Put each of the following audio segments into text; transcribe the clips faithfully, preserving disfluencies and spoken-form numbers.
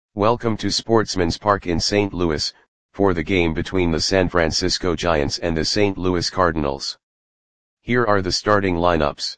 Welcome to Sportsman's Park in Saint Louis, for the game between the San Francisco Giants and the Saint Louis Cardinals. Here are the starting lineups.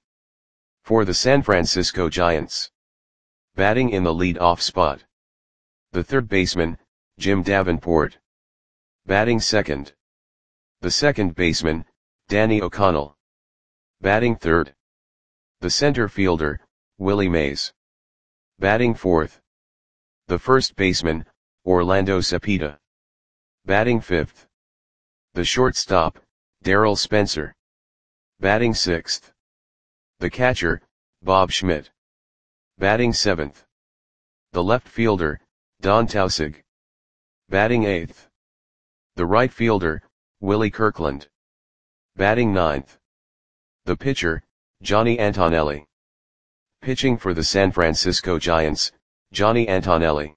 For the San Francisco Giants. Batting in the lead-off spot. The third baseman, Jim Davenport. Batting second. The second baseman, Danny O'Connell. Batting third. The center fielder, Willie Mays. Batting fourth. The first baseman, Orlando Cepeda. Batting fifth. The shortstop, Darryl Spencer. Batting sixth. The catcher, Bob Schmidt. Batting seventh. The left fielder, Don Tausig. Batting eighth. The right fielder, Willie Kirkland. Batting ninth. The pitcher, Johnny Antonelli. Pitching for the San Francisco Giants, Johnny Antonelli.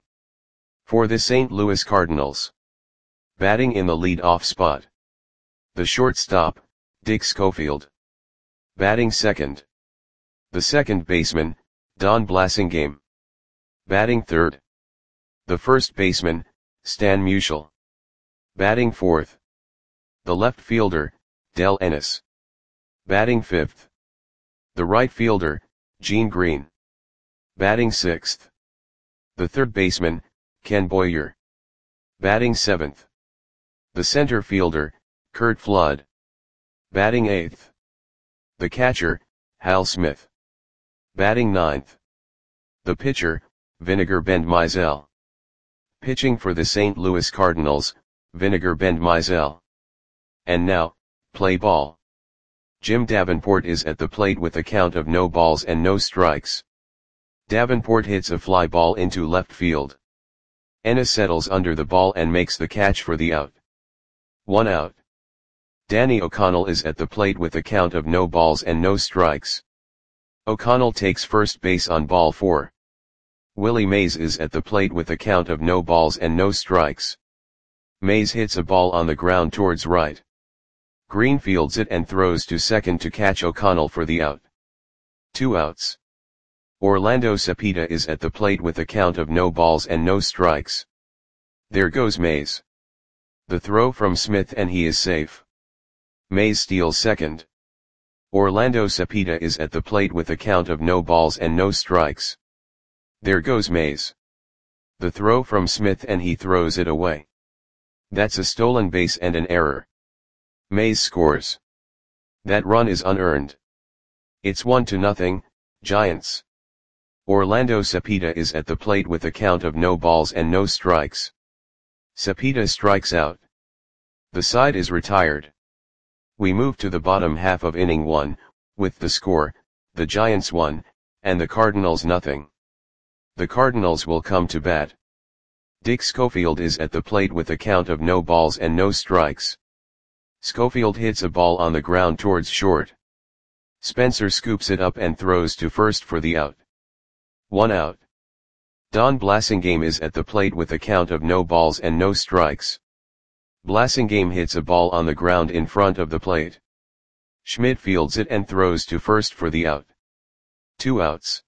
For the Saint Louis Cardinals. Batting in the lead-off spot. The shortstop, Dick Schofield. Batting second. The second baseman, Don Blasingame. Batting third. The first baseman, Stan Musial. Batting fourth. The left fielder, Del Ennis. Batting fifth. The right fielder, Gene Green. Batting sixth. The third baseman, Ken Boyer. Batting seventh. The center fielder, Curt Flood. Batting eighth. The catcher, Hal Smith. Batting ninth. The pitcher, Vinegar Bend Mizell. Pitching for the Saint Louis Cardinals, Vinegar Bend Mizell. And now, play ball. Jim Davenport is at the plate with a count of no balls and no strikes. Davenport hits a fly ball into left field. Ennis settles under the ball and makes the catch for the out. One out. Danny O'Connell is at the plate with a count of no balls and no strikes. O'Connell takes first base on ball four. Willie Mays is at the plate with a count of no balls and no strikes. Mays hits a ball on the ground towards right. Green fields it and throws to second to catch O'Connell for the out. Two outs. Orlando Cepeda is at the plate with a count of no balls and no strikes. There goes Mays. The throw from Smith and he is safe. Mays steals second. Orlando Cepeda is at the plate with a count of no balls and no strikes. There goes Mays. The throw from Smith and he throws it away. That's a stolen base and an error. Mays scores. That run is unearned. It's one to nothing, Giants. Orlando Cepeda is at the plate with a count of no balls and no strikes. Cepeda strikes out. The side is retired. We move to the bottom half of inning one, with the score, the Giants one, and the Cardinals nothing. The Cardinals will come to bat. Dick Schofield is at the plate with a count of no balls and no strikes. Schofield hits a ball on the ground towards short. Spencer scoops it up and throws to first for the out. One out. Don Blasingame is at the plate with a count of no balls and no strikes. Blasingame hits a ball on the ground in front of the plate. Schmidt fields it and throws to first for the out. Two outs.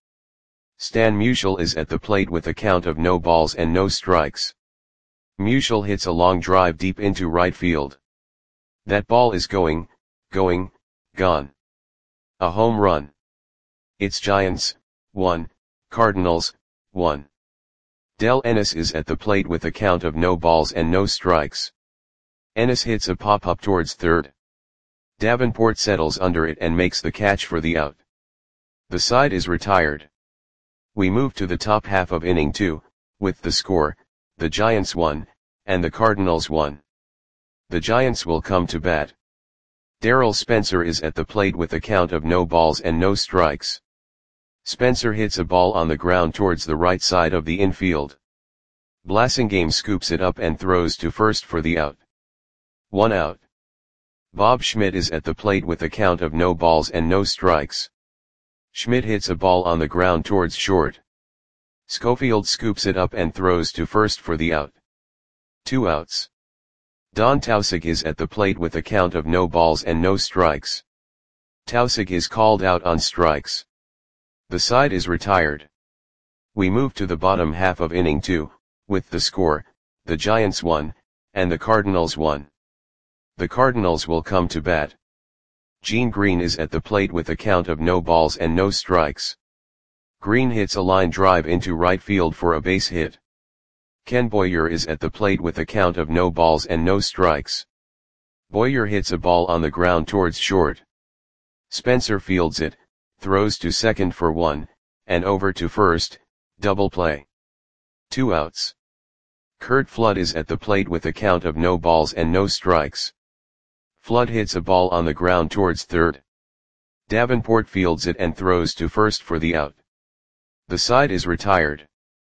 Stan Musial is at the plate with a count of no balls and no strikes. Musial hits a long drive deep into right field. That ball is going, going, gone. A home run. It's Giants, one, Cardinals, one. Del Ennis is at the plate with a count of no balls and no strikes. Ennis hits a pop-up towards third. Davenport settles under it and makes the catch for the out. The side is retired. We move to the top half of inning two, with the score, the Giants one, and the Cardinals one. The Giants will come to bat. Darryl Spencer is at the plate with a count of no balls and no strikes. Spencer hits a ball on the ground towards the right side of the infield. Blasingame scoops it up and throws to first for the out. One out. Bob Schmidt is at the plate with a count of no balls and no strikes. Schmidt hits a ball on the ground towards short. Schofield scoops it up and throws to first for the out. Two outs. Don Tausig is at the plate with a count of no balls and no strikes. Tausig is called out on strikes. The side is retired. We move to the bottom half of inning two, With the score, the Giants won, and the Cardinals won. The Cardinals will come to bat. Gene Green is at the plate with a count of no balls and no strikes. Green hits a line drive into right field for a base hit. Ken Boyer is at the plate with a count of no balls and no strikes. Boyer hits a ball on the ground towards short. Spencer fields it, throws to second for one, and over to first, double play. Two outs. Curt Flood is at the plate with a count of no balls and no strikes. Flood hits a ball on the ground towards third. Davenport fields it and throws to first for the out. The side is retired.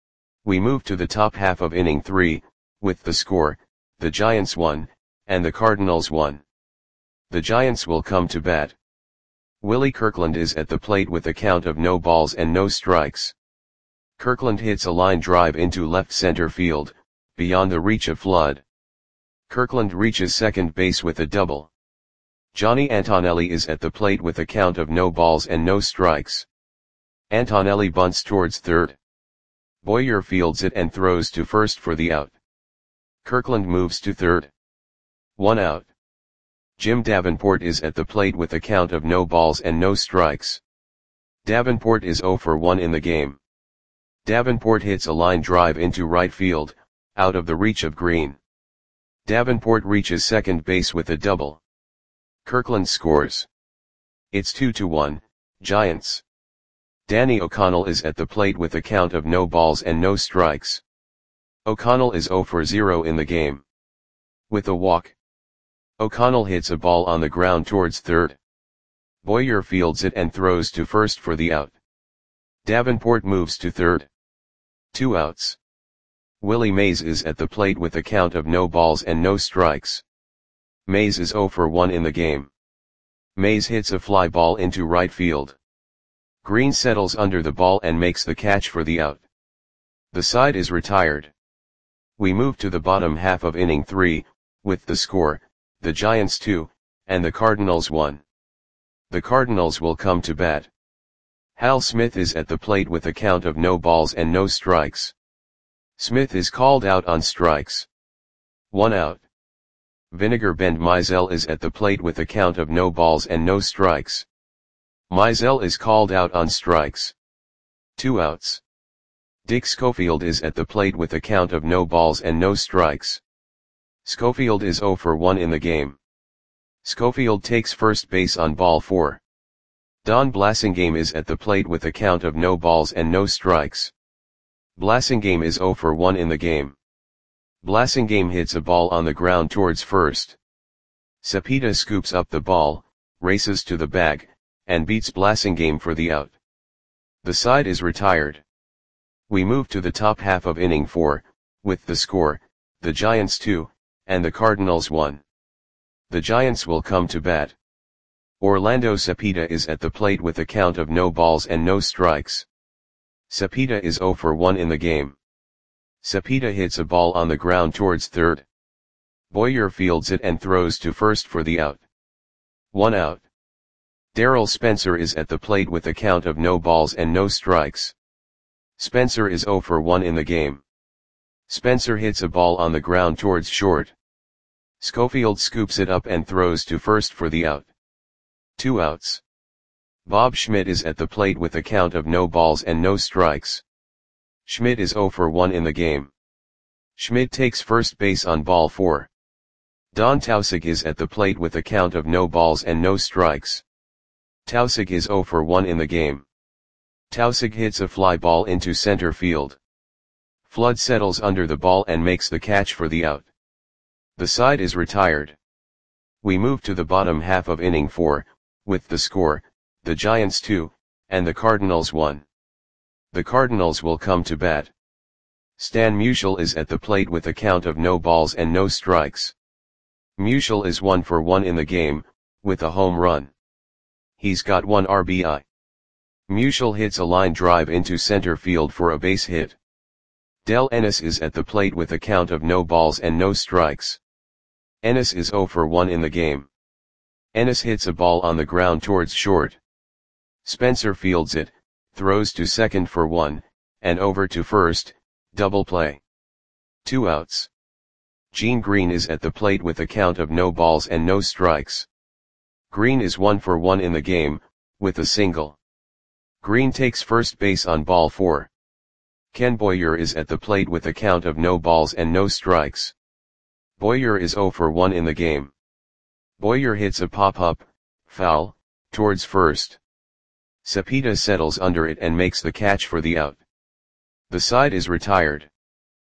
We move to the top half of inning three, with the score, the Giants won, and the Cardinals won. The Giants will come to bat. Willie Kirkland is at the plate with a count of no balls and no strikes. Kirkland hits a line drive into left center field, beyond the reach of Flood. Kirkland reaches second base with a double. Johnny Antonelli is at the plate with a count of no balls and no strikes. Antonelli bunts towards third. Boyer fields it and throws to first for the out. Kirkland moves to third. One out. Jim Davenport is at the plate with a count of no balls and no strikes. Davenport is oh for one in the game. Davenport hits a line drive into right field, out of the reach of Green. Davenport reaches second base with a double. Kirkland scores. It's two to one, Giants. Danny O'Connell is at the plate with a count of no balls and no strikes. O'Connell is oh for zero in the game. With a walk. O'Connell hits a ball on the ground towards third. Boyer fields it and throws to first for the out. Davenport moves to third. Two outs. Willie Mays is at the plate with a count of no balls and no strikes. Mays is oh for one in the game. Mays hits a fly ball into right field. Green settles under the ball and makes the catch for the out. The side is retired. We move to the bottom half of inning three, with the score, the Giants two, and the Cardinals one. The Cardinals will come to bat. Hal Smith is at the plate with a count of no balls and no strikes. Smith is called out on strikes. One out. Vinegar Bend Mizell is at the plate with a count of no balls and no strikes. Mizell is called out on strikes. Two outs. Dick Schofield is at the plate with a count of no balls and no strikes. Schofield is oh for one in the game. Schofield takes first base on ball four. Don Blasingame is at the plate with a count of no balls and no strikes. Blasingame is oh for one in the game. Blasingame hits a ball on the ground towards first. Cepeda scoops up the ball, races to the bag, and beats Blasingame for the out. The side is retired. We move to the top half of inning four, with the score, the Giants two, and the Cardinals one. The Giants will come to bat. Orlando Cepeda is at the plate with a count of no balls and no strikes. Cepeda is oh for one in the game. Cepeda hits a ball on the ground towards third. Boyer fields it and throws to first for the out. One out. Darrell Spencer is at the plate with a count of no balls and no strikes. Spencer is oh for one in the game. Spencer hits a ball on the ground towards short. Schofield scoops it up and throws to first for the out. Two outs. Bob Schmidt is at the plate with a count of no balls and no strikes. Schmidt is oh for one in the game. Schmidt takes first base on ball four. Don Tausig is at the plate with a count of no balls and no strikes. Tausig is oh for one in the game. Tausig hits a fly ball into center field. Flood settles under the ball and makes the catch for the out. The side is retired. We move to the bottom half of inning four, with the score, the Giants two, and the Cardinals one. The Cardinals will come to bat. Stan Musial is at the plate with a count of no balls and no strikes. Musial is one for one in the game, with a home run. He's got one R B I. Musial hits a line drive into center field for a base hit. Del Ennis is at the plate with a count of no balls and no strikes. Ennis is oh for one in the game. Ennis hits a ball on the ground towards short. Spencer fields it, throws to second for one, and over to first, double play. Two outs. Gene Green is at the plate with a count of no balls and no strikes. Green is one for one in the game, with a single. Green takes first base on ball four. Ken Boyer is at the plate with a count of no balls and no strikes. Boyer is zero for one in the game. Boyer hits a pop-up, foul, towards first. Cepeda settles under it and makes the catch for the out. The side is retired.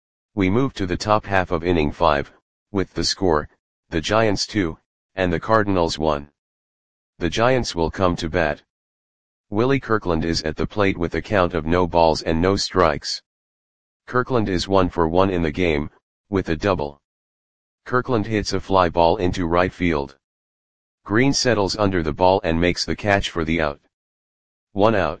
We move to the top half of inning five, with the score, the Giants two, and the Cardinals one. The Giants will come to bat. Willie Kirkland is at the plate with a count of no balls and no strikes. Kirkland is one for one in the game, with a double. Kirkland hits a fly ball into right field. Green settles under the ball and makes the catch for the out. One out.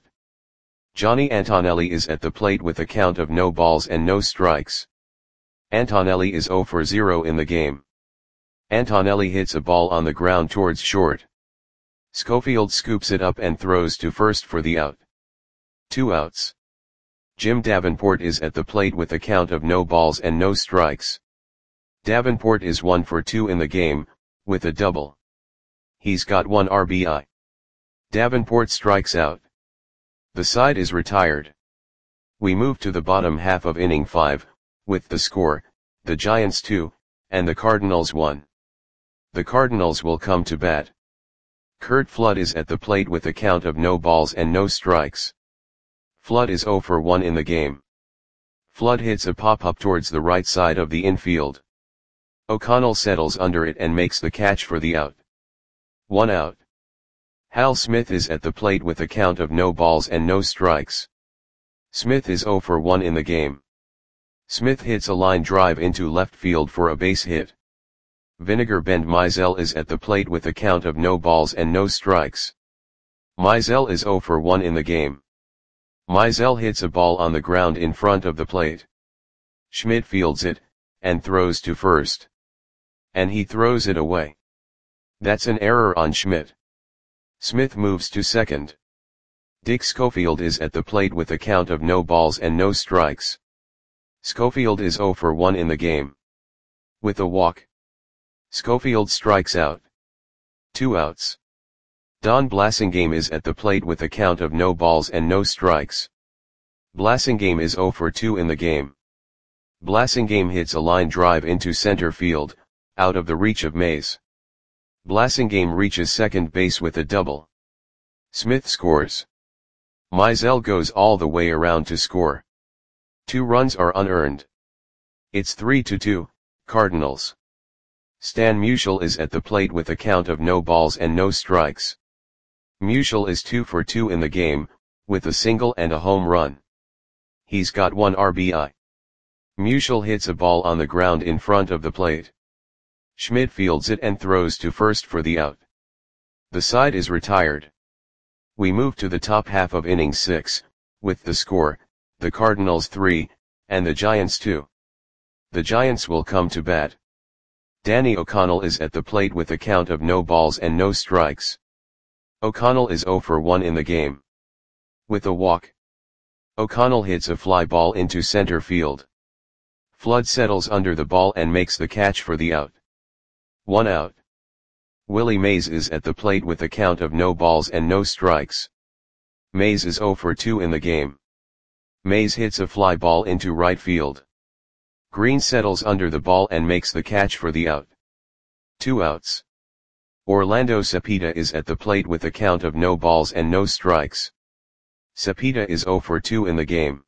Johnny Antonelli is at the plate with a count of no balls and no strikes. Antonelli is zero for zero in the game. Antonelli hits a ball on the ground towards short. Schofield scoops it up and throws to first for the out. Two outs. Jim Davenport is at the plate with a count of no balls and no strikes. Davenport is one for two in the game, with a double. He's got one R B I. Davenport strikes out. The side is retired. We move to the bottom half of inning five, with the score, the Giants two, and the Cardinals one. The Cardinals will come to bat. Curt Flood is at the plate with a count of no balls and no strikes. Flood is zero for one in the game. Flood hits a pop-up towards the right side of the infield. O'Connell settles under it and makes the catch for the out. One out. Hal Smith is at the plate with a count of no balls and no strikes. Smith is zero for one in the game. Smith hits a line drive into left field for a base hit. Vinegar Bend Mizell is at the plate with a count of no balls and no strikes. Mizell is zero for one in the game. Mizell hits a ball on the ground in front of the plate. Schmidt fields it, and throws to first. And he throws it away. That's an error on Schmidt. Smith moves to second. Dick Schofield is at the plate with a count of no balls and no strikes. Schofield is zero for one in the game. With a walk. Schofield strikes out. Two outs. Don Blasingame is at the plate with a count of no balls and no strikes. Blasingame is zero for two in the game. Blasingame hits a line drive into center field, out of the reach of Mays. Blasingame reaches second base with a double. Smith scores. Mizell goes all the way around to score. Two runs are unearned. It's three to two, Cardinals. Stan Musial is at the plate with a count of no balls and no strikes. Musial is two for two in the game, with a single and a home run. He's got one R B I. Musial hits a ball on the ground in front of the plate. Schmidt fields it and throws to first for the out. The side is retired. We move to the top half of inning six, with the score, the Cardinals three, and the Giants two. The Giants will come to bat. Danny O'Connell is at the plate with a count of no balls and no strikes. O'Connell is zero for one in the game. With a walk. O'Connell hits a fly ball into center field. Flood settles under the ball and makes the catch for the out. One out. Willie Mays is at the plate with a count of no balls and no strikes. Mays is zero for two in the game. Mays hits a fly ball into right field. Green settles under the ball and makes the catch for the out. Two outs. Orlando Cepeda is at the plate with a count of no balls and no strikes. Cepeda is zero for two in the game.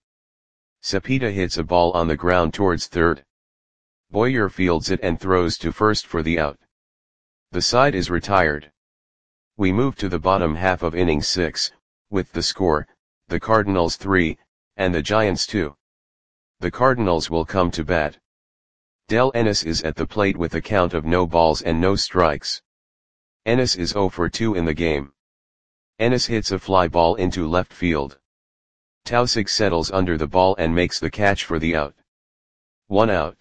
Cepeda hits a ball on the ground towards third. Boyer fields it and throws to first for the out. The side is retired. We move to the bottom half of inning six, with the score, the Cardinals three, and the Giants two. The Cardinals will come to bat. Del Ennis is at the plate with a count of no balls and no strikes. Ennis is zero for two in the game. Ennis hits a fly ball into left field. Tausig settles under the ball and makes the catch for the out. One out.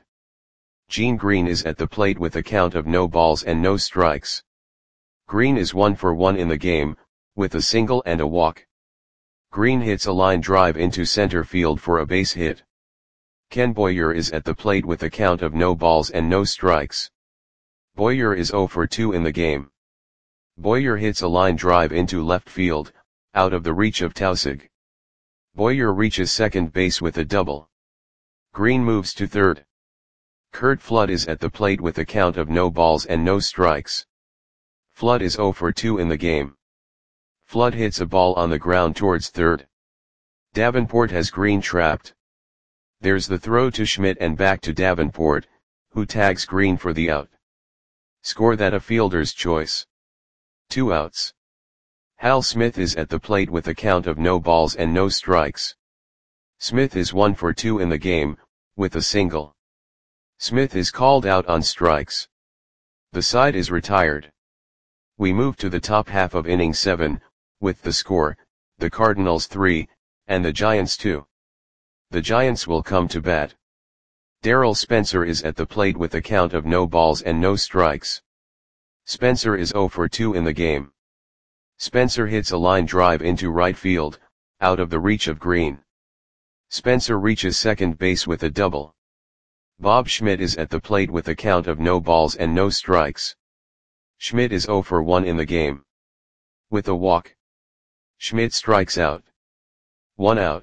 Gene Green is at the plate with a count of no balls and no strikes. Green is one for one in the game, with a single and a walk. Green hits a line drive into center field for a base hit. Ken Boyer is at the plate with a count of no balls and no strikes. Boyer is zero for two in the game. Boyer hits a line drive into left field, out of the reach of Tausig. Boyer reaches second base with a double. Green moves to third. Curt Flood is at the plate with a count of no balls and no strikes. Flood is zero for two in the game. Flood hits a ball on the ground towards third. Davenport has Green trapped. There's the throw to Schmidt and back to Davenport, who tags Green for the out. Score that a fielder's choice. Two outs. Hal Smith is at the plate with a count of no balls and no strikes. Smith is one for two in the game, with a single. Smith is called out on strikes. The side is retired. We move to the top half of inning seven, with the score, the Cardinals three, and the Giants two. The Giants will come to bat. Darrell Spencer is at the plate with a count of no balls and no strikes. Spencer is zero for two in the game. Spencer hits a line drive into right field, out of the reach of Green. Spencer reaches second base with a double. Bob Schmidt is at the plate with a count of no balls and no strikes. Schmidt is zero for one in the game. With a walk. Schmidt strikes out. One out.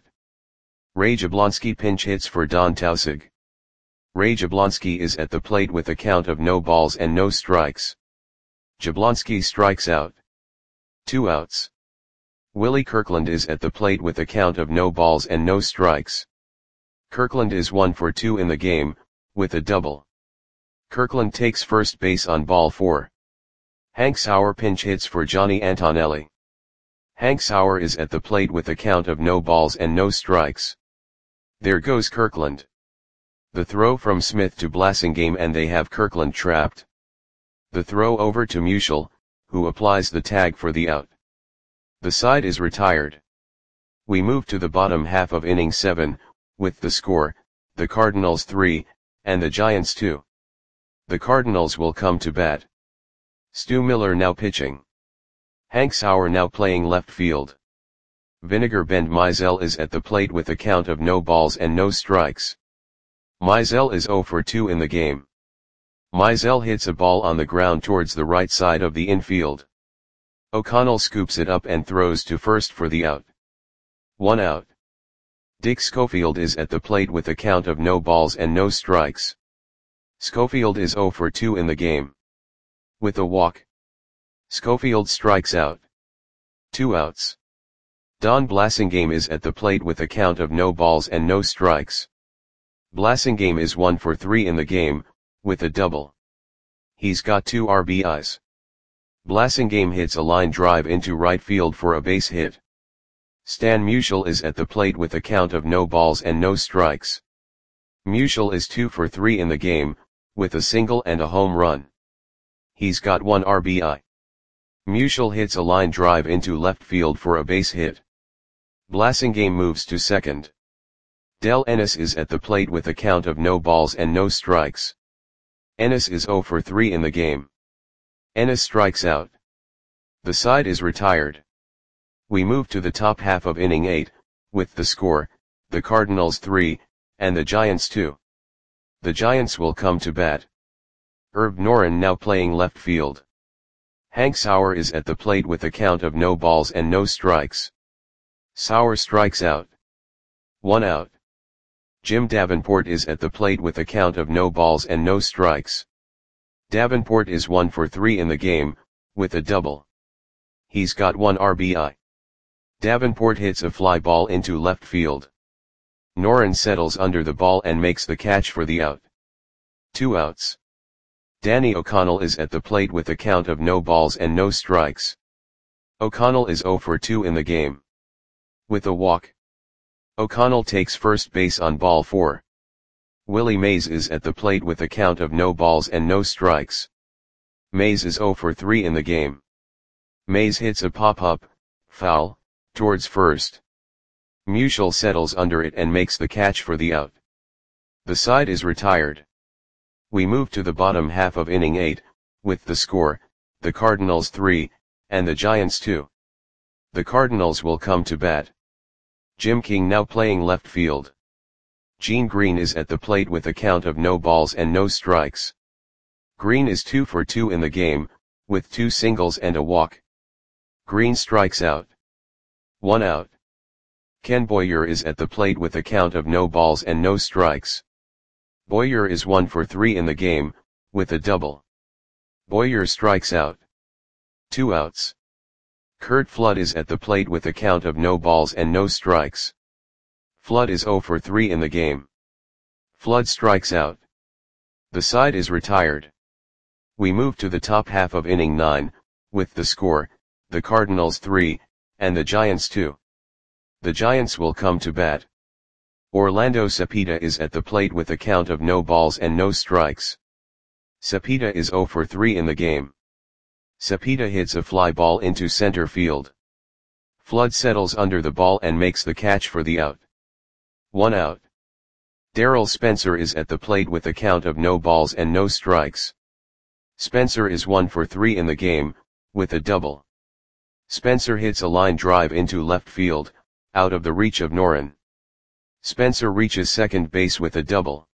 Ray Jablonski pinch hits for Don Tausig. Ray Jablonski is at the plate with a count of no balls and no strikes. Jablonski strikes out. Two outs. Willie Kirkland is at the plate with a count of no balls and no strikes. Kirkland is one for two in the game, with a double. Kirkland takes first base on ball four. Hank Sauer pinch hits for Johnny Antonelli. Hank Sauer is at the plate with a count of no balls and no strikes. There goes Kirkland. The throw from Smith to Blasingame and they have Kirkland trapped. The throw over to Musial, who applies the tag for the out. The side is retired. We move to the bottom half of inning seven, with the score, the Cardinals three, and the Giants two. The Cardinals will come to bat. Stu Miller now pitching. Hank Sauer now playing left field. Vinegar Bend Mizell is at the plate with a count of no balls and no strikes. Mizell is zero for two in the game. Mizell hits a ball on the ground towards the right side of the infield. O'Connell scoops it up and throws to first for the out. One out. Dick Schofield is at the plate with a count of no balls and no strikes. Schofield is zero for two in the game. With a walk. Schofield strikes out. Two outs. Don Blasingame is at the plate with a count of no balls and no strikes. Blasingame is one for three in the game, with a double. He's got two R B Is. Blasingame hits a line drive into right field for a base hit. Stan Musial is at the plate with a count of no balls and no strikes. Musial is two for three in the game, with a single and a home run. He's got one R B I. Musial hits a line drive into left field for a base hit. Blasingame moves to second. Del Ennis is at the plate with a count of no balls and no strikes. Ennis is zero for three in the game. Ennis strikes out. The side is retired. We move to the top half of inning eight, with the score, the Cardinals three, and the Giants two. The Giants will come to bat. Herb Noren now playing left field. Hank Sauer is at the plate with a count of no balls and no strikes. Sauer strikes out. One out. Jim Davenport is at the plate with a count of no balls and no strikes. Davenport is one for three in the game, with a double. He's got one R B I. Davenport hits a fly ball into left field. Noren settles under the ball and makes the catch for the out. Two outs. Danny O'Connell is at the plate with a count of no balls and no strikes. O'Connell is zero for two in the game. With a walk. O'Connell takes first base on ball four. Willie Mays is at the plate with a count of no balls and no strikes. Mays is zero for three in the game. Mays hits a pop-up, foul, towards first. Musial settles under it and makes the catch for the out. The side is retired. We move to the bottom half of inning eight, with the score, the Cardinals three, and the Giants two. The Cardinals will come to bat. Jim King now playing left field. Gene Green is at the plate with a count of no balls and no strikes. Green is two for two in the game, with two singles and a walk. Green strikes out. One out. Ken Boyer is at the plate with a count of no balls and no strikes. Boyer is one for three in the game, with a double. Boyer strikes out. Two outs. Curt Flood is at the plate with a count of no balls and no strikes. Flood is zero for three in the game. Flood strikes out. The side is retired. We move to the top half of inning nine, with the score, the Cardinals three, and the Giants two. The Giants will come to bat. Orlando Cepeda is at the plate with a count of no balls and no strikes. Cepeda is zero for three in the game. Cepeda hits a fly ball into center field. Flood settles under the ball and makes the catch for the out. One out. Darryl Spencer is at the plate with a count of no balls and no strikes. Spencer is one for three in the game, with a double. Spencer hits a line drive into left field, out of the reach of Noren. Spencer reaches second base with a double.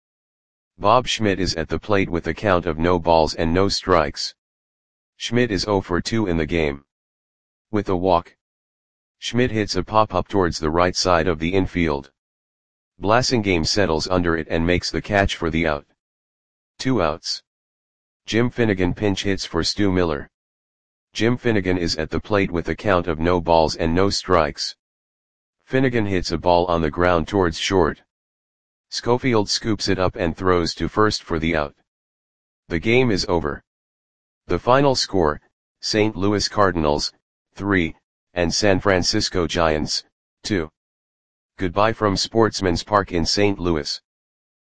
Bob Schmidt is at the plate with a count of no balls and no strikes. Schmidt is zero for two in the game. With a walk. Schmidt hits a pop-up towards the right side of the infield. Blasingame settles under it and makes the catch for the out. Two outs. Jim Finnegan pinch hits for Stu Miller. Jim Finnegan is at the plate with a count of no balls and no strikes. Finnegan hits a ball on the ground towards short. Schofield scoops it up and throws to first for the out. The game is over. The final score, Saint Louis Cardinals, three, and San Francisco Giants, two. Goodbye from Sportsman's Park in Saint Louis.